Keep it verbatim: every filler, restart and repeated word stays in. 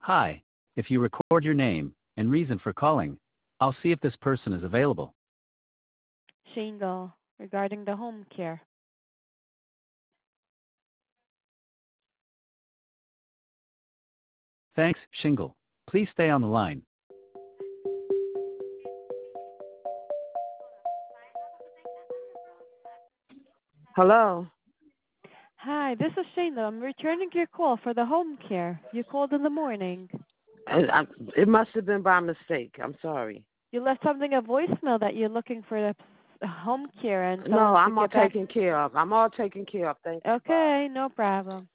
Hi. If you record your name and reason for calling, I'll see if this person is available. Shingle, regarding the home care. Thanks, Shingle. Please stay on the line. Hello. Hi, this is Shingle. I'm returning your call for the home care. You called in the morning. I, I, it must have been by mistake. I'm sorry. You left something a voicemail that you're looking for the home care and No, someone to I'm all get back. taken care of. I'm all taken care of. Thank you. Bye. Okay, no problem.